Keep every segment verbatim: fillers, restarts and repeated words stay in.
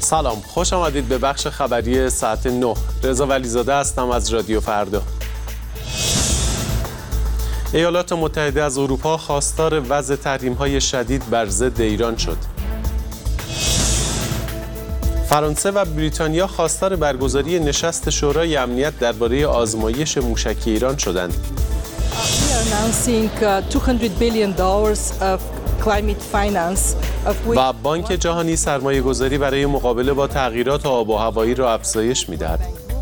سلام، خوش آمدید به بخش خبری ساعت نه. رضا ولیزاده هستم از رادیو فردا. ایالات متحده از اروپا خواستار وضع تحریم‌های شدید بر ضد ایران شد. فرانسه و بریتانیا خواستار برگزاری نشست شورای امنیت درباره آزمایش موشکی ایران شدند. و بانک جهانی سرمایه‌گذاری برای مقابله با تغییرات آب و هوایی را افزایش می‌دهد.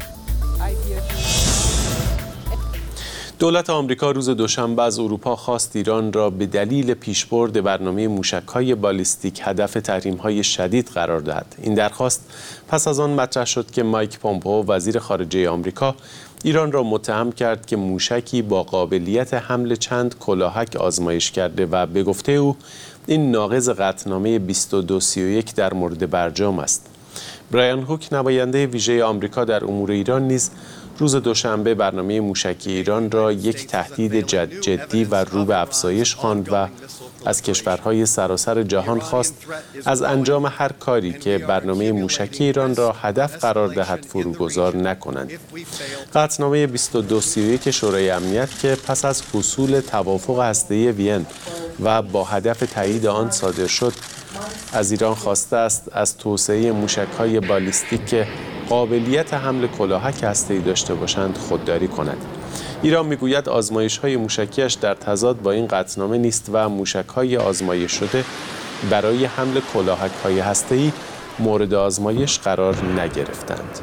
دولت آمریکا روز دوشنبه از اروپا خواست ایران را به دلیل پیشبرد برنامه موشک‌های بالیستیک هدف تحریم‌های شدید قرار دهد. این درخواست پس از آن مطرح شد که مایک پومپئو وزیر خارجه آمریکا ایران را متهم کرد که موشکی با قابلیت حمل چند کلاهک آزمایش کرده و به گفته او این ناقض قطعنامه بیست و دو سی و یک در مورد برجام است. برایان هوک نماینده ویژه آمریکا در امور ایران نیز روز دوشنبه برنامه موشکی ایران را یک تهدید جد جدی و رو به افزایش خواند و از کشورهای سراسر جهان خواست از انجام هر کاری که برنامه موشکی ایران را هدف قرار دهد فروگذار نکنند. قطعنامه بیست و دو سی و یک شورای امنیت که پس از حصول توافق هسته‌ای وین و با هدف تایید آن صادر شد، از ایران خواسته است از توسعه موشک‌های بالیستیک که قابلیت حمل کلاهک هسته‌ای داشته باشند خودداری کند. ایران میگوید آزمایش‌های موشکیش در تضاد با این قطعنامه نیست و موشک‌های آزمایش شده برای حمل کلاهک‌های هسته‌ای مورد آزمایش قرار نگرفتند.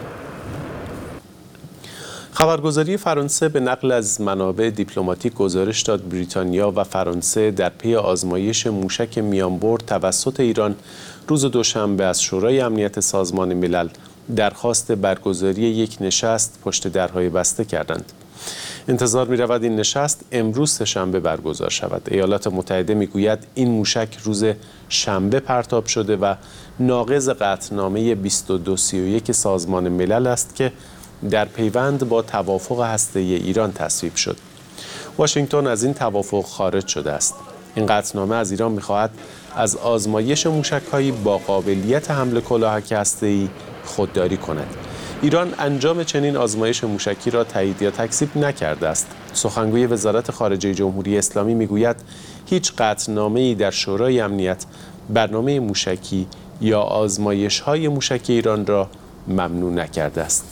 خبرگزاری فرانسه به نقل از منابع دیپلماتیک گزارش داد بریتانیا و فرانسه در پی آزمایش موشک میانبرد توسط ایران روز دوشنبه از شورای امنیت سازمان ملل درخواست برگزاری یک نشست پشت درهای بسته کردند. انتظار می رود این نشست امروز سه‌شنبه برگزار شود. ایالات متحده می گوید این موشک روز شنبه پرتاب شده و ناقض قطعنامه بیست و دو سی و یک سازمان ملل است که در پیوند با توافق هسته‌ای ایران تصویب شد. واشنگتن از این توافق خارج شده است. این قطعنامه از ایران می‌خواهد از آزمایش موشک‌هایی با قابلیت حمل کلاهک هسته‌ای خودداری کند. ایران انجام چنین آزمایش موشکی را تایید یا تکذیب نکرده است. سخنگوی وزارت خارجه جمهوری اسلامی می‌گوید هیچ قطعنامه‌ای در شورای امنیت برنامه موشکی یا آزمایش‌های موشکی ایران را ممنوع نکرده است.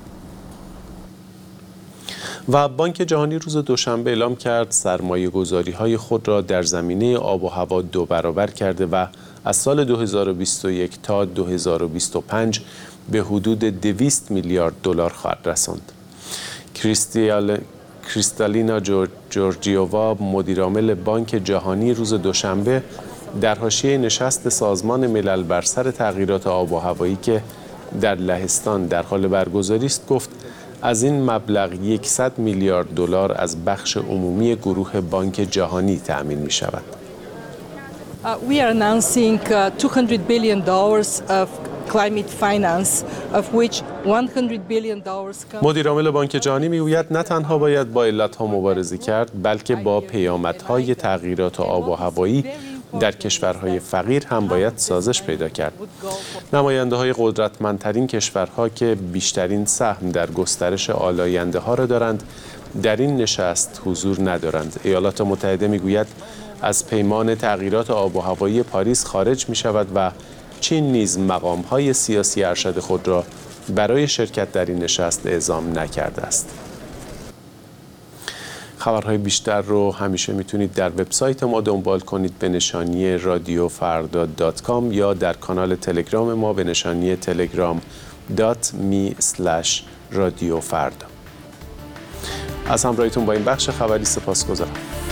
و بانک جهانی روز دوشنبه اعلام کرد سرمایه‌گذاری‌های خود را در زمینه آب و هوا دو برابر کرده و از سال دو هزار و بیست و یک تا دو هزار و بیست و پنج به حدود دویست میلیارد دلار خواهد رساند. کریستیال کریستالینا جورجیووا مدیرعامل بانک جهانی روز دوشنبه در حاشیه نشست سازمان ملل بر سر تغییرات آب و هوایی که در لهستان در حال برگزاری است گفت از این مبلغ صد میلیارد دلار از بخش عمومی گروه بانک جهانی تأمین می شود. We are announcing two hundred billion dollars of climate finance of which one hundred billion dollars comes. مدیرعامل بانک جهانی میگوید نه تنها باید با علت‌ها مبارزه کرد بلکه با پیامدهای تغییرات آب و هوایی در کشورهای فقیر هم باید سازش پیدا کرد. نماینده‌های قدرتمندترین کشورها که بیشترین سهم در گسترش آلاینده‌ها را دارند در این نشست حضور ندارند. ایالات متحده میگوید از پیمان تغییرات آب و هوایی پاریس خارج می شود و چین نیز مقام‌های سیاسی ارشد خود را برای شرکت در این نشست اعزام نکرده است. خبرهای بیشتر رو همیشه میتونید در وبسایت ما دنبال کنید به نشانی رادیو فردا دات کام یا در کانال تلگرام ما به نشانی تلگرام دات می اسلش رادیو فردا. از همراهیتون با این بخش خبری سپاسگزارم.